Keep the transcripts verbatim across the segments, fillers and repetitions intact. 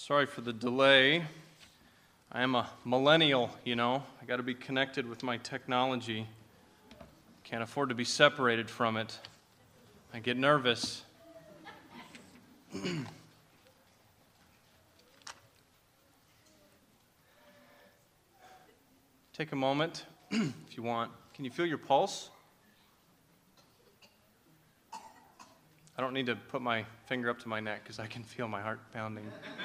Sorry for the delay. I am a millennial, you know. I got to be connected with my technology. Can't afford to be separated from it. I get nervous. Take a moment, if you want. Can you feel your pulse? I don't need to put my finger up to my neck because I can feel my heart pounding.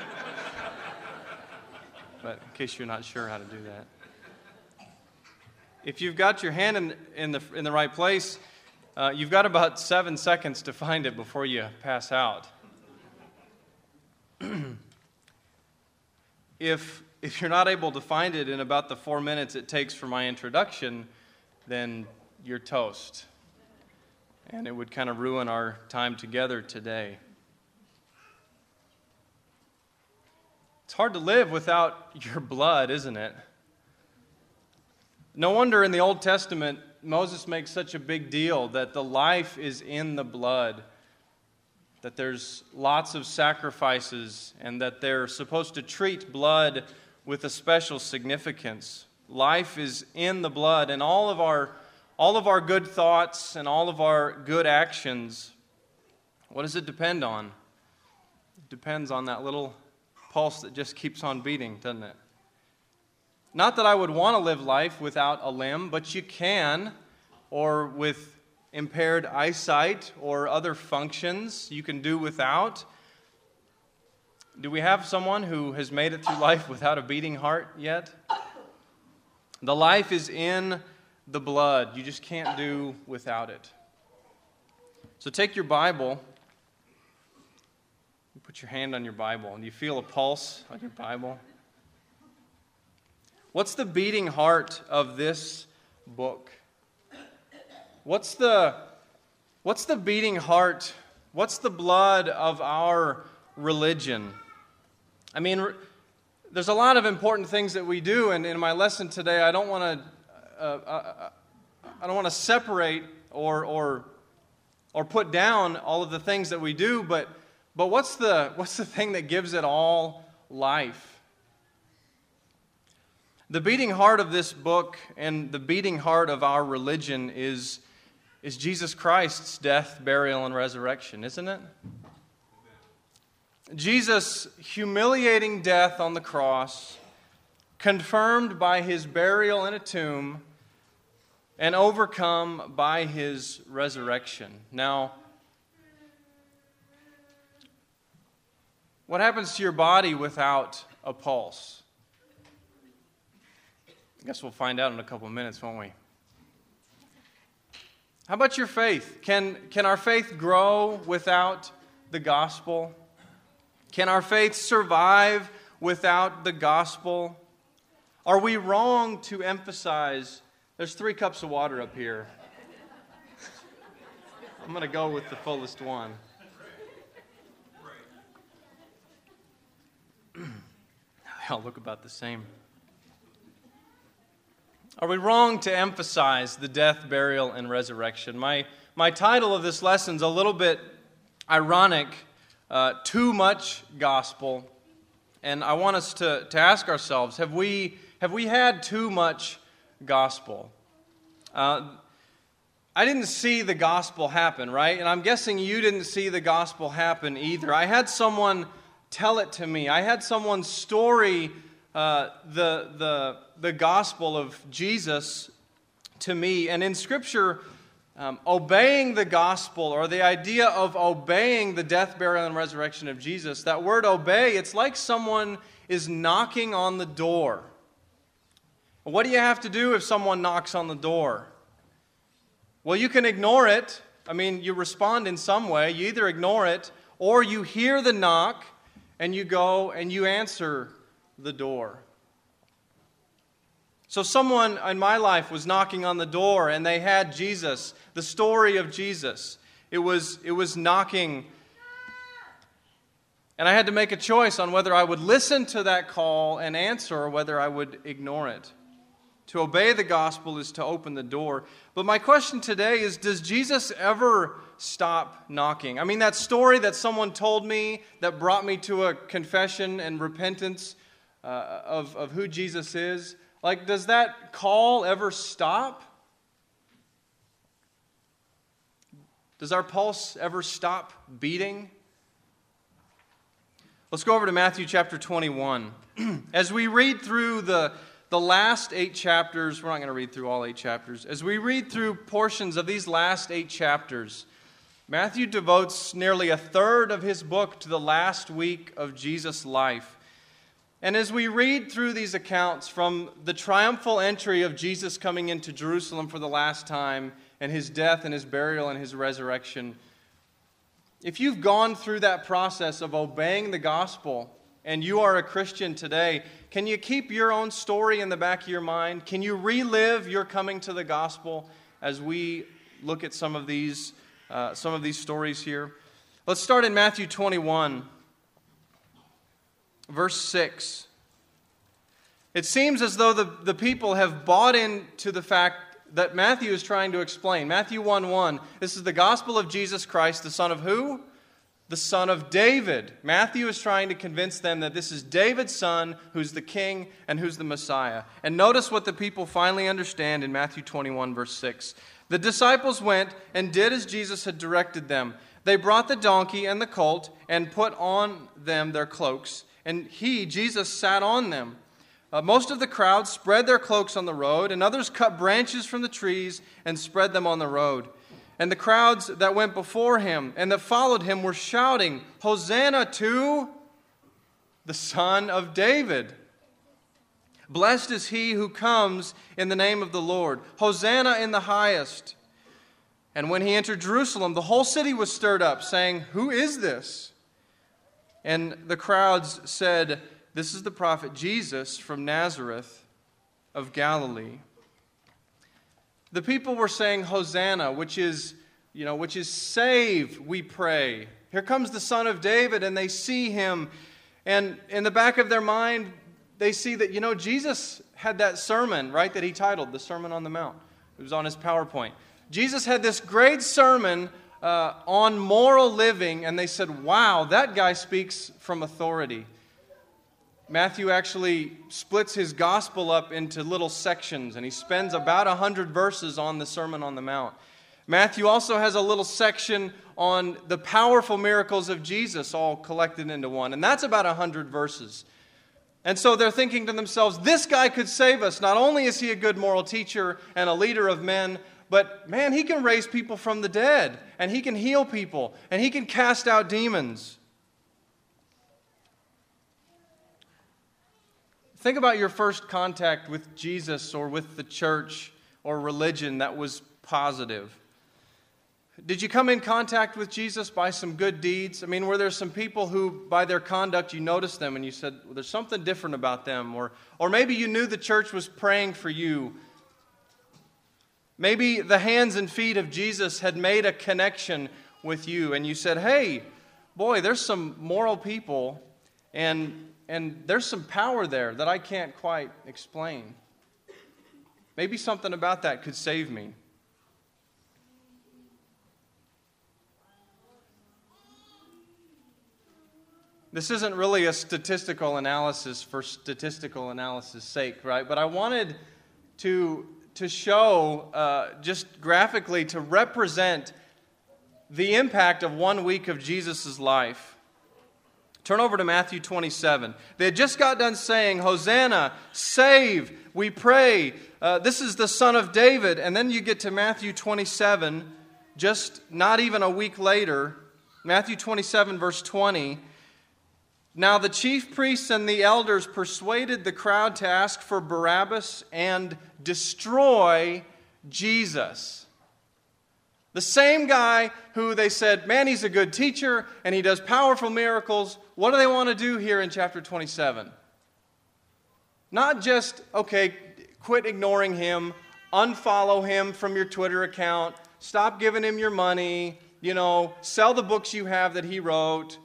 But in case you're not sure how to do that. If you've got your hand in, in, the, in the right place, uh, you've got about seven seconds to find it before you pass out. if, if you're not able to find it in about the four minutes it takes for my introduction, then you're toast. And it would kind of ruin our time together today. It's hard to live without your blood, isn't it? No wonder in the Old Testament, Moses makes such a big deal that the life is in the blood, that there's lots of sacrifices, and that they're supposed to treat blood with a special significance. Life is in the blood, and all of our all of our good thoughts and all of our good actions, what does it depend on? It depends on that little pulse that just keeps on beating, doesn't it? Not that I would want to live life without a limb, but you can, or with impaired eyesight or other functions you can do without. Do we have someone who has made it through life without a beating heart yet? The life is in the blood. You just can't do without it. So take your Bible. You put your hand on your Bible, and you feel a pulse on your Bible. What's the beating heart of this book? What's the, what's the beating heart? What's the blood of our religion? I mean, there's a lot of important things that we do, and in my lesson today, I don't want to uh, I don't want to separate or or or put down all of the things that we do, but but what's the what's the thing that gives it all life? The beating heart of this book and the beating heart of our religion is is Jesus Christ's death, burial, and resurrection, isn't it? Jesus' humiliating death on the cross, confirmed by his burial in a tomb, and overcome by his resurrection. Now, what happens to your body without a pulse? I guess we'll find out in a couple of minutes, won't we? How about your faith? Can, can our faith grow without the gospel? Can our faith survive without the gospel? Are we wrong to emphasize? There's three cups of water up here. I'm going to go with the fullest one. They all look about the same. Are we wrong to emphasize the death, burial, and resurrection? My, my title of this lesson is a little bit ironic, uh, too much gospel. And I want us to, to ask ourselves, have we, have we had too much gospel? Uh, I didn't see the gospel happen, right? And I'm guessing you didn't see the gospel happen either. I had someone tell it to me. I had someone's story uh, the, the, the gospel of Jesus to me. And in Scripture, um, obeying the gospel, or the idea of obeying the death, burial, and resurrection of Jesus, that word obey, it's like someone is knocking on the door. What do you have to do if someone knocks on the door? Well, you can ignore it. I mean, you respond in some way. You either ignore it, or you hear the knock, and you go and you answer the door. So someone in my life was knocking on the door, and they had Jesus, the story of Jesus. It was, it was knocking. And I had to make a choice on whether I would listen to that call and answer, or whether I would ignore it. To obey the gospel is to open the door. But my question today is, does Jesus ever stop knocking? I mean, that story that someone told me that brought me to a confession and repentance uh, of, of who Jesus is, like, does that call ever stop? Does our pulse ever stop beating? Let's go over to Matthew chapter twenty-one. As we read through the, the last eight chapters, we're not going to read through all eight chapters. As we read through portions of these last eight chapters, Matthew devotes nearly a third of his book to the last week of Jesus' life. And as we read through these accounts from the triumphal entry of Jesus coming into Jerusalem for the last time, and his death and his burial and his resurrection, if you've gone through that process of obeying the gospel and you are a Christian today, can you keep your own story in the back of your mind? Can you relive your coming to the gospel as we look at some of these, uh, some of these stories here? Let's start in Matthew twenty-one, verse six. It seems as though the, the people have bought into the fact that Matthew is trying to explain. Matthew one one, this is the gospel of Jesus Christ, the son of who? The son of David. Matthew is trying to convince them that this is David's son, who's the king and who's the Messiah. And notice what the people finally understand in Matthew twenty-one, verse six. The disciples went and did as Jesus had directed them. They brought the donkey and the colt and put on them their cloaks, and he, Jesus, sat on them. Uh, most of the crowd spread their cloaks on the road, and others cut branches from the trees and spread them on the road. And the crowds that went before him and that followed him were shouting, "Hosanna to the Son of David! Blessed is he who comes in the name of the Lord! Hosanna in the highest!" And when he entered Jerusalem, the whole city was stirred up, saying, "Who is this?" And the crowds said, "This is the prophet Jesus from Nazareth of Galilee." The people were saying Hosanna, which is, you know, which is save, we pray. Here comes the Son of David, and they see him. And in the back of their mind, they see that, you know, Jesus had that sermon, right, that he titled the Sermon on the Mount. It was on his PowerPoint. Jesus had this great sermon uh, on moral living, and they said, wow, that guy speaks from authority. Matthew actually splits his gospel up into little sections, and he spends about one hundred verses on the Sermon on the Mount. Matthew also has a little section on the powerful miracles of Jesus, all collected into one, and that's about one hundred verses. And so they're thinking to themselves, this guy could save us. Not only is he a good moral teacher and a leader of men, but man, he can raise people from the dead, and he can heal people, and he can cast out demons. Think about your first contact with Jesus or with the church or religion that was positive. Did you come in contact with Jesus by some good deeds? I mean, were there some people who, by their conduct, you noticed them and you said, well, there's something different about them? Or, or maybe you knew the church was praying for you. Maybe the hands and feet of Jesus had made a connection with you and you said, hey, boy, there's some moral people and And there's some power there that I can't quite explain. Maybe something about that could save me. This isn't really a statistical analysis for statistical analysis' sake, right? But I wanted to, to show, uh, just graphically, to represent the impact of one week of Jesus' life. Turn over to Matthew twenty-seven. They had just got done saying, Hosanna, save, we pray. Uh, this is the Son of David. And then you get to Matthew twenty-seven, just not even a week later. Matthew twenty-seven, verse twenty. Now the chief priests and the elders persuaded the crowd to ask for Barabbas and destroy Jesus. The same guy who they said, man, he's a good teacher and he does powerful miracles. What do they want to do here in chapter twenty-seven? Not just, okay, quit ignoring him, unfollow him from your Twitter account, stop giving him your money, you know, sell the books you have that he wrote.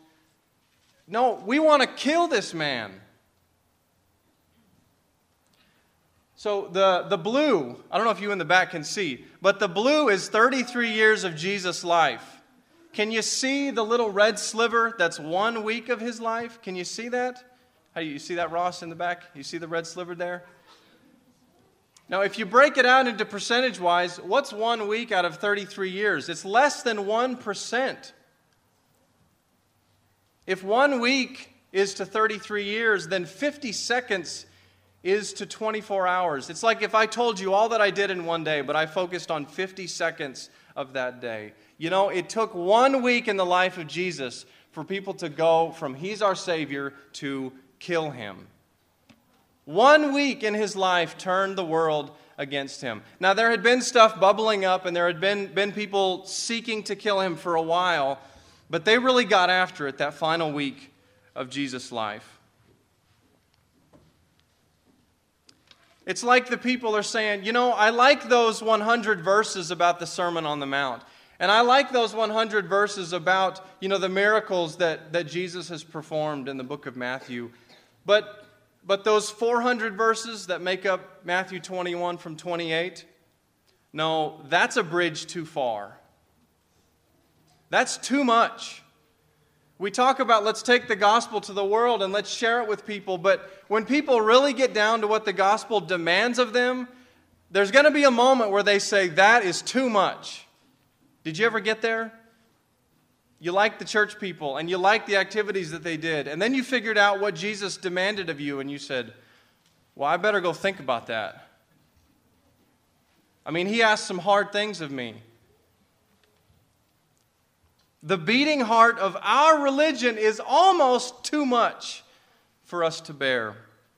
No, we want to kill this man. So the, the blue, I don't know if you in the back can see, but the blue is thirty-three years of Jesus' life. Can you see the little red sliver that's one week of his life? Can you see that? How you see that, Ross, in the back? You see the red sliver there? Now, if you break it out into percentage-wise, what's one week out of thirty-three years? It's less than one percent. If one week is to thirty-three years, then fifty seconds is to twenty-four hours. It's like if I told you all that I did in one day, but I focused on fifty seconds of that day. You know, it took one week in the life of Jesus for people to go from He's our Savior to kill Him. One week in His life turned the world against Him. Now, there had been stuff bubbling up, and there had been, been people seeking to kill Him for a while, but they really got after it that final week of Jesus' life. It's like the people are saying, you know, I like those one hundred verses about the Sermon on the Mount. And I like those one hundred verses about, you know, the miracles that, that Jesus has performed in the book of Matthew. But, but those four hundred verses that make up Matthew twenty-one from twenty-eight, no, that's a bridge too far. That's too much. We talk about let's take the gospel to the world and let's share it with people, but when people really get down to what the gospel demands of them, there's going to be a moment where they say, that is too much. Did you ever get there? You liked the church people and you liked the activities that they did, and then you figured out what Jesus demanded of you and you said, well, I better go think about that. I mean, He asked some hard things of me. The beating heart of our religion is almost too much for us to bear.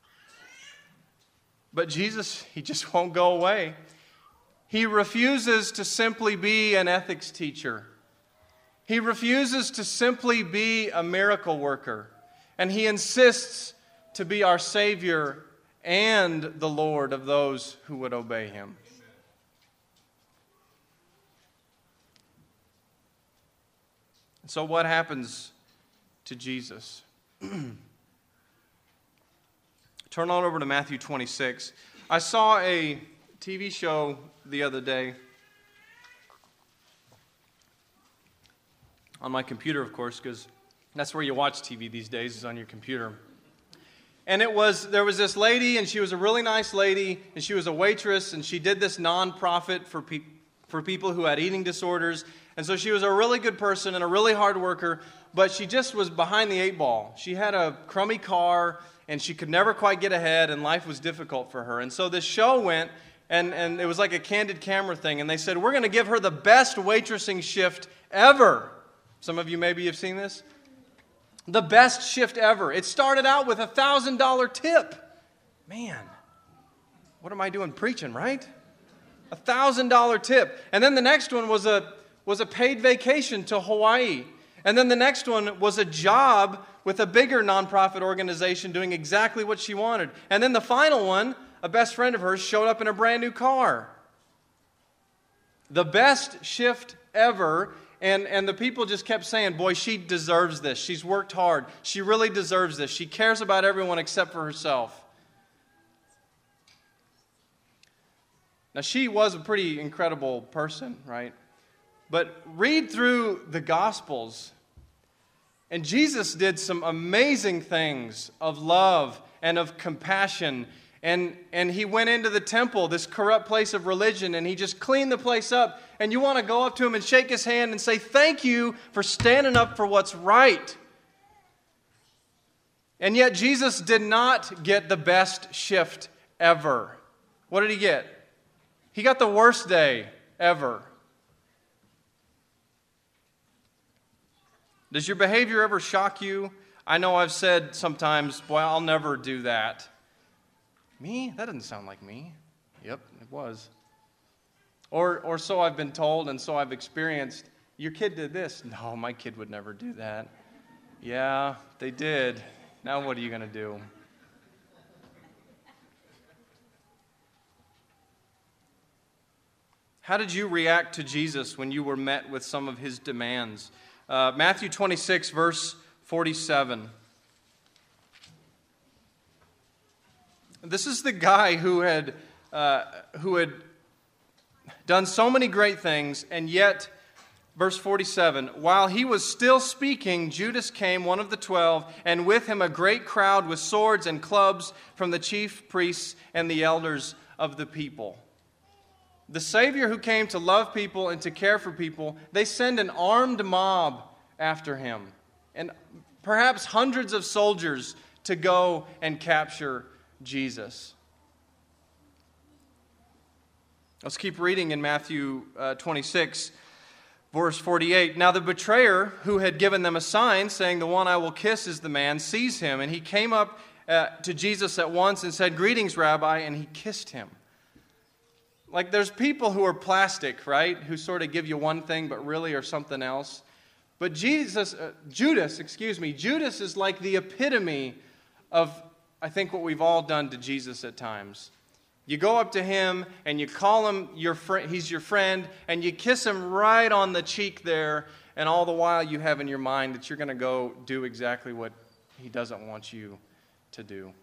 But Jesus, He just won't go away. He refuses to simply be an ethics teacher. He refuses to simply be a miracle worker. And He insists to be our Savior and the Lord of those who would obey Him. So what happens to Jesus? Turn on over to Matthew twenty-six. I saw a T V show the other day on my computer, of course, because that's where you watch T V these days, is on your computer. And it was there was this lady, and she was a really nice lady, and she was a waitress, and she did this nonprofit for people for people who had eating disorders. And so she was a really good person and a really hard worker, but she just was behind the eight ball. She had a crummy car, and she could never quite get ahead, and life was difficult for her. And so this show went, and, and it was like a candid camera thing, and they said, we're going to give her the best waitressing shift ever. Some of you maybe have seen this. The best shift ever. It started out with a one thousand dollars tip. Man, what am I doing preaching, right? A one thousand dollars tip. And then the next one was a was a paid vacation to Hawaii. And then the next one was a job with a bigger nonprofit organization doing exactly what she wanted. And then the final one, a best friend of hers, showed up in a brand new car. The best shift ever. And, and the people just kept saying, boy, she deserves this. She's worked hard. She really deserves this. She cares about everyone except for herself. Now, she was a pretty incredible person, right? But read through the Gospels, and Jesus did some amazing things of love and of compassion. And, and He went into the temple, this corrupt place of religion, and He just cleaned the place up. And you want to go up to Him and shake His hand and say, thank you for standing up for what's right. And yet Jesus did not get the best shift ever. What did He get? He got the worst day ever. Does your behavior ever shock you? I know I've said sometimes, boy, I'll never do that. Me? That doesn't sound like me. Yep, it was. Or, or so I've been told and so I've experienced. Your kid did this. No, my kid would never do that. Yeah, they did. Now what are you going to do? How did you react to Jesus when you were met with some of His demands? Uh, Matthew twenty-six, verse forty-seven. This is the guy who had uh, who had done so many great things, and yet, verse forty-seven, while he was still speaking, Judas came, one of the twelve, and with him a great crowd with swords and clubs from the chief priests and the elders of the people. The Savior who came to love people and to care for people, they send an armed mob after him, and perhaps hundreds of soldiers to go and capture Jesus. Let's keep reading in Matthew uh, twenty-six, verse forty-eight. Now the betrayer, who had given them a sign, saying, "The one I will kiss is the man," sees him, and he came up uh, to Jesus at once and said, "Greetings, Rabbi," and he kissed him. Like, there's people who are plastic, right? Who sort of give you one thing, but really are something else. But Jesus, uh, Judas, excuse me, Judas is like the epitome of, I think, what we've all done to Jesus at times. You go up to him and you call him your friend, he's your friend, and you kiss him right on the cheek there, and all the while you have in your mind that you're going to go do exactly what he doesn't want you to do.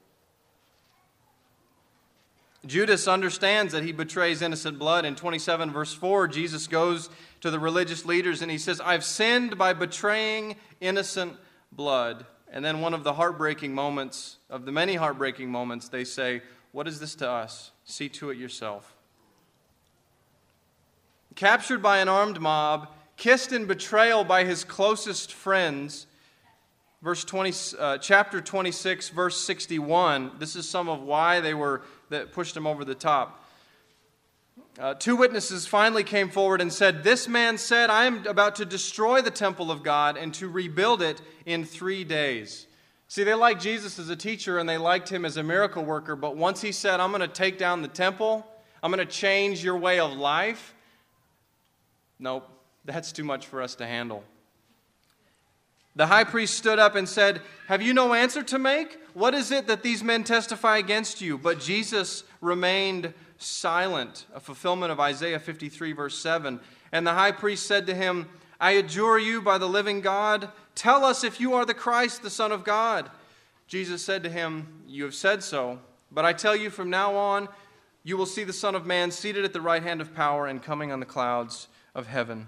Judas understands that he betrays innocent blood. In twenty-seven, verse four, Jesus goes to the religious leaders and he says, "I've sinned by betraying innocent blood." And then one of the heartbreaking moments, of the many heartbreaking moments, they say, "What is this to us? See to it yourself." Captured by an armed mob, kissed in betrayal by his closest friends, verse twenty, uh, chapter twenty-six, verse sixty-one. This is some of why they were that pushed him over the top. Uh, two witnesses finally came forward and said, "This man said, 'I am about to destroy the temple of God and to rebuild it in three days.'" See, they liked Jesus as a teacher and they liked him as a miracle worker, but once he said, "I'm going to take down the temple, I'm going to change your way of life," nope, that's too much for us to handle. The high priest stood up and said, "Have you no answer to make? What is it that these men testify against you?" But Jesus remained silent, a fulfillment of Isaiah fifty-three, verse seven. And the high priest said to him, "I adjure you by the living God, tell us if you are the Christ, the Son of God." Jesus said to him, "You have said so, but I tell you from now on, you will see the Son of Man seated at the right hand of power and coming on the clouds of heaven."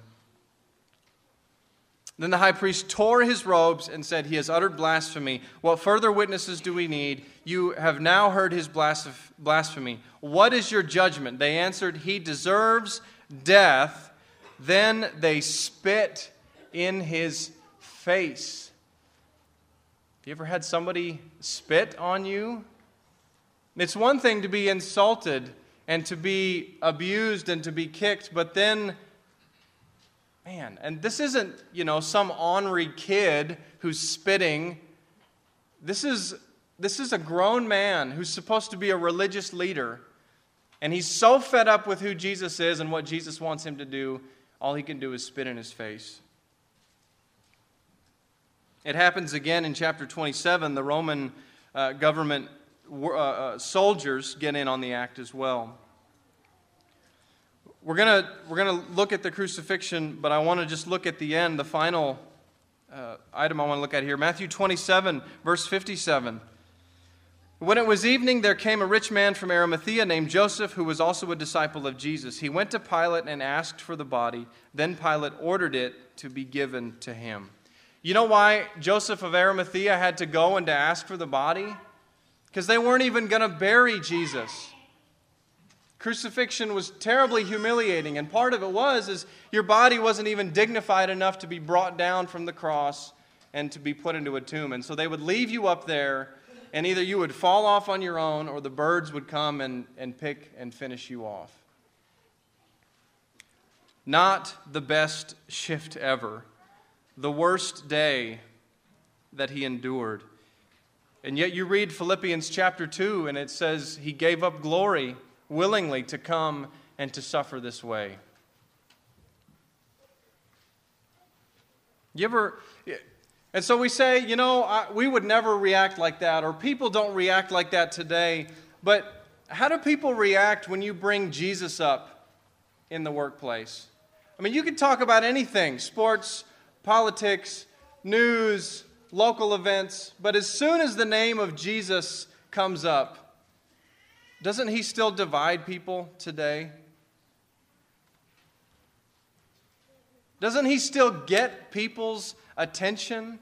Then the high priest tore his robes and said, "He has uttered blasphemy. What further witnesses do we need? You have now heard his blasphemy. What is your judgment?" They answered, "He deserves death." Then they spit in his face. Have you ever had somebody spit on you? It's one thing to be insulted and to be abused and to be kicked, but then, man, and this isn't, you know, some ornery kid who's spitting. This is, this is a grown man who's supposed to be a religious leader, and he's so fed up with who Jesus is and what Jesus wants him to do, all he can do is spit in his face. It happens again in chapter twenty-seven. The Roman uh, government uh, uh, soldiers get in on the act as well. We're going to we're gonna look at the crucifixion, but I want to just look at the end, the final uh, item I want to look at here. Matthew twenty-seven, verse fifty-seven. When it was evening, there came a rich man from Arimathea named Joseph, who was also a disciple of Jesus. He went to Pilate and asked for the body. Then Pilate ordered it to be given to him. You know why Joseph of Arimathea had to go and to ask for the body? Because they weren't even going to bury Jesus. Crucifixion was terribly humiliating, and part of it was is your body wasn't even dignified enough to be brought down from the cross and to be put into a tomb. And so they would leave you up there, and either you would fall off on your own or the birds would come and, and pick and finish you off. Not the best shift ever. The worst day that he endured. And yet you read Philippians chapter two, and it says he gave up glory willingly to come and to suffer this way. You ever... And so we say, you know, I, we would never react like that, or people don't react like that today. But how do people react when you bring Jesus up in the workplace? I mean, you can talk about anything, sports, politics, news, local events, but as soon as the name of Jesus comes up, doesn't he still divide people today? Doesn't he still get people's attention?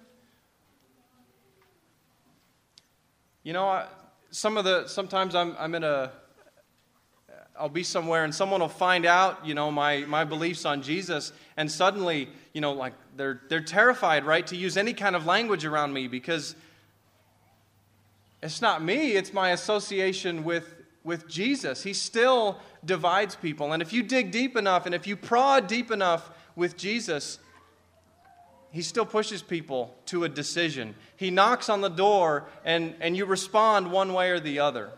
You know, I, some of the sometimes I'm I'm in a I'll be somewhere and someone will find out, you know, my, my beliefs on Jesus, and suddenly, you know, like they're they're terrified, right, to use any kind of language around me because it's not me, it's my association with with Jesus. He still divides people. And if you dig deep enough and if you prod deep enough with Jesus, he still pushes people to a decision. He knocks on the door and, and you respond one way or the other.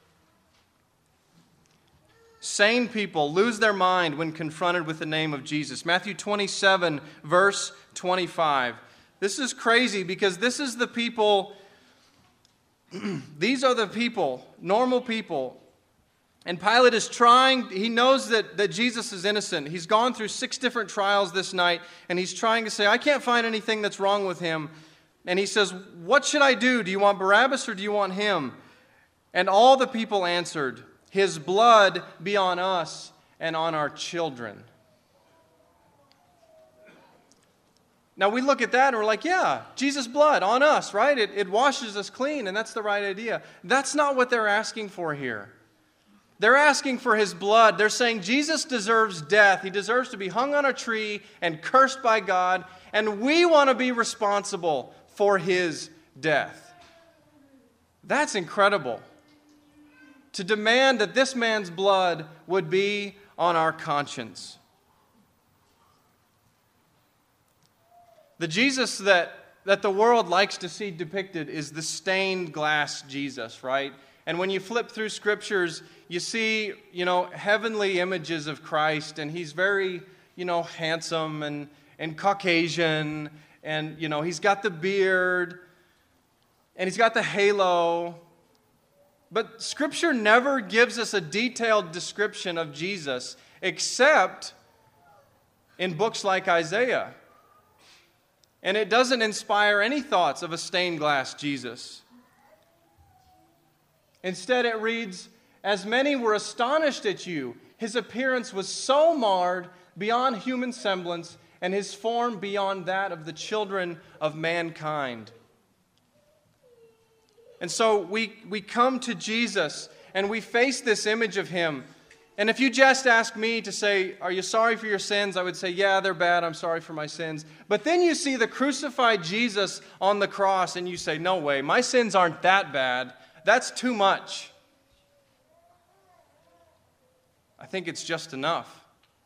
Sane people lose their mind when confronted with the name of Jesus. Matthew twenty-seven, verse twenty-five. This is crazy because this is the people, these are the people, normal people. And Pilate is trying, he knows that, that Jesus is innocent. He's gone through six different trials this night, and he's trying to say, I can't find anything that's wrong with him. And he says, what should I do? Do you want Barabbas or do you want him? And all the people answered, his blood be on us and on our children. Now we look at that and we're like, yeah, Jesus' blood on us, right? It, it washes us clean, and that's the right idea. That's not what they're asking for here. They're asking for his blood. They're saying Jesus deserves death. He deserves to be hung on a tree and cursed by God, and we want to be responsible for his death. That's incredible. To demand that this man's blood would be on our conscience. The Jesus that, that the world likes to see depicted is the stained glass Jesus, right? And when you flip through scriptures, you see, you know, heavenly images of Christ, and he's very, you know, handsome and, and Caucasian, and, you know, he's got the beard, and he's got the halo. But Scripture never gives us a detailed description of Jesus, except in books like Isaiah. And it doesn't inspire any thoughts of a stained glass Jesus. Instead, it reads, as many were astonished at you, his appearance was so marred beyond human semblance, and his form beyond that of the children of mankind. And so we, we come to Jesus, and we face this image of him. And if you just ask me to say, are you sorry for your sins? I would say, yeah, they're bad. I'm sorry for my sins. But then you see the crucified Jesus on the cross, and you say, no way, my sins aren't that bad. That's too much. I think it's just enough.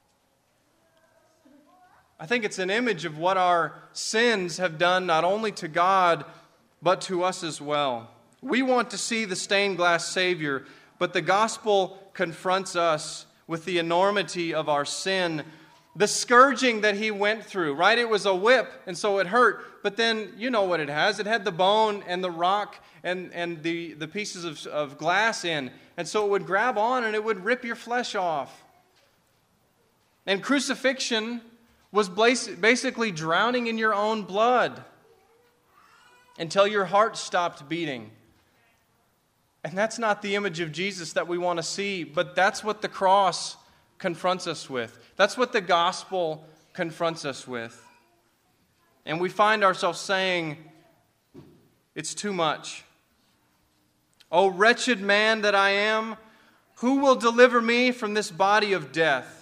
I think it's an image of what our sins have done not only to God, but to us as well. We want to see the stained glass Savior, but the gospel confronts us with the enormity of our sin. The scourging that he went through, right? It was a whip, and so it hurt. But then, you know what it has. It had the bone and the rock and, and the, the pieces of, of glass in. And so it would grab on and it would rip your flesh off. And crucifixion was basically drowning in your own blood until your heart stopped beating. And that's not the image of Jesus that we want to see, but that's what the cross confronts us with. That's what the gospel confronts us with. And we find ourselves saying, it's too much. O wretched man that I am, who will deliver me from this body of death?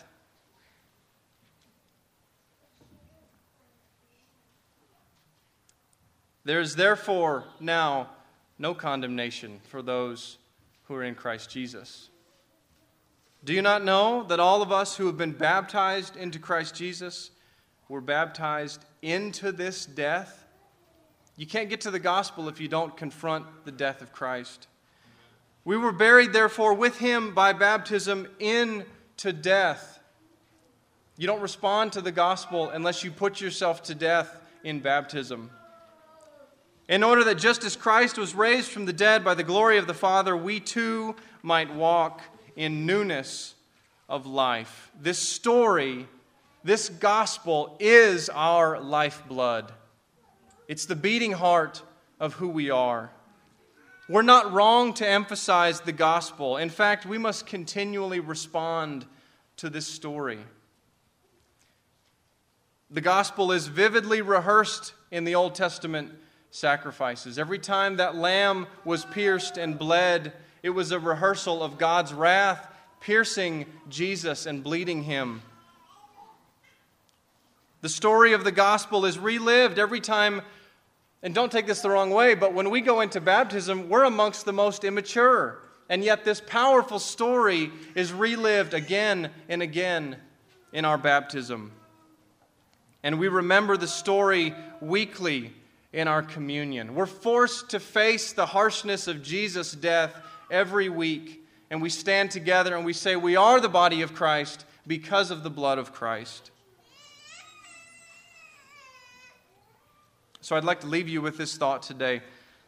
There is therefore now no condemnation for those who are in Christ Jesus. Do you not know that all of us who have been baptized into Christ Jesus were baptized into this death? You can't get to the gospel if you don't confront the death of Christ. We were buried, therefore, with him by baptism into death. You don't respond to the gospel unless you put yourself to death in baptism. In order that just as Christ was raised from the dead by the glory of the Father, we too might walk in newness of life. This story, this gospel is our lifeblood. It's the beating heart of who we are. We're not wrong to emphasize the gospel. In fact, we must continually respond to this story. The gospel is vividly rehearsed in the Old Testament sacrifices. Every time that lamb was pierced and bled, it was a rehearsal of God's wrath piercing Jesus and bleeding him. The story of the gospel is relived every time, and don't take this the wrong way, but when we go into baptism, we're amongst the most immature. And yet this powerful story is relived again and again in our baptism. And we remember the story weekly in our communion. We're forced to face the harshness of Jesus' death every week. And we stand together and we say we are the body of Christ because of the blood of Christ. So I'd like to leave you with this thought today.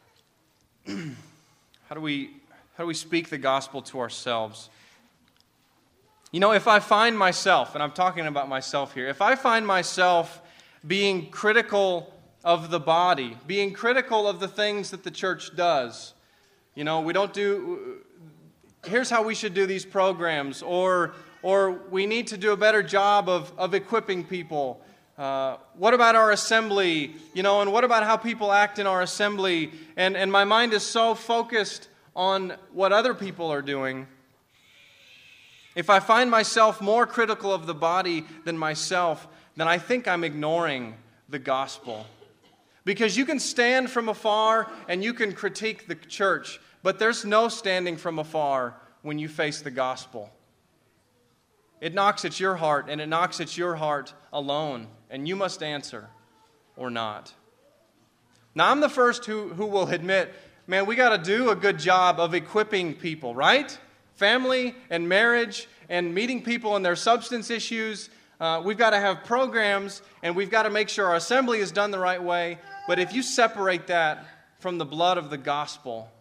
How do we, how do we speak the gospel to ourselves? You know, if I find myself, and I'm talking about myself here, if I find myself being critical of the body, being critical of the things that the church does, you know, we don't do, here's how we should do these programs, or or we need to do a better job of, of equipping people. Uh, what about our assembly? You know, and what about how people act in our assembly? And, and my mind is so focused on what other people are doing. If I find myself more critical of the body than myself, then I think I'm ignoring the gospel. Because you can stand from afar and you can critique the church, but there's no standing from afar when you face the gospel. It knocks at your heart, and it knocks at your heart alone, and you must answer or not. Now, I'm the first who, who will admit, man, we got to do a good job of equipping people, right? Family and marriage and meeting people in their substance issues. Uh, we've got to have programs, and we've got to make sure our assembly is done the right way. But if you separate that from the blood of the gospel,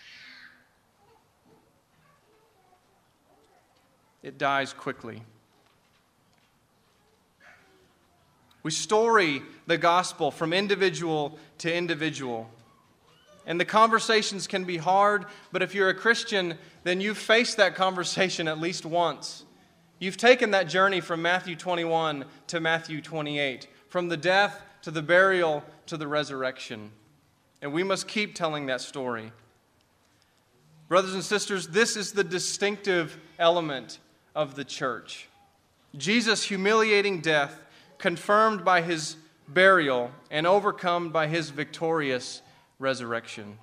it dies quickly. We story the gospel from individual to individual. And the conversations can be hard, but if you're a Christian, then you've faced that conversation at least once. You've taken that journey from Matthew twenty-one to Matthew twenty-eight, from the death to the burial to the resurrection. And we must keep telling that story. Brothers and sisters, this is the distinctive element of the church. Jesus' humiliating death, confirmed by his burial and overcome by his victorious resurrection.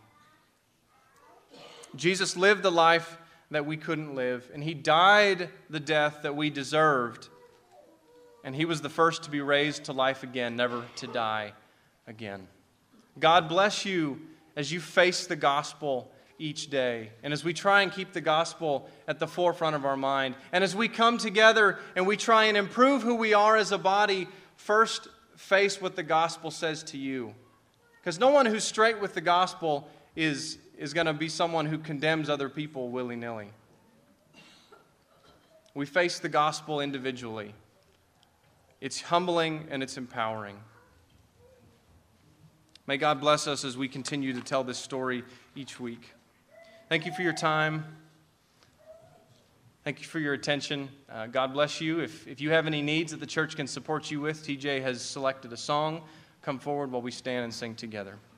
Jesus lived the life that we couldn't live, and he died the death that we deserved. And he was the first to be raised to life again, never to die again. God bless you as you face the gospel each day, and as we try and keep the gospel at the forefront of our mind, and as we come together and we try and improve who we are as a body, first face what the gospel says to you. Because no one who's straight with the gospel is, is going to be someone who condemns other people willy-nilly. We face the gospel individually. It's humbling and it's empowering. May God bless us as we continue to tell this story each week. Thank you for your time. Thank you for your attention. Uh, God bless you. If, if you have any needs that the church can support you with, T J has selected a song. Come forward while we stand and sing together.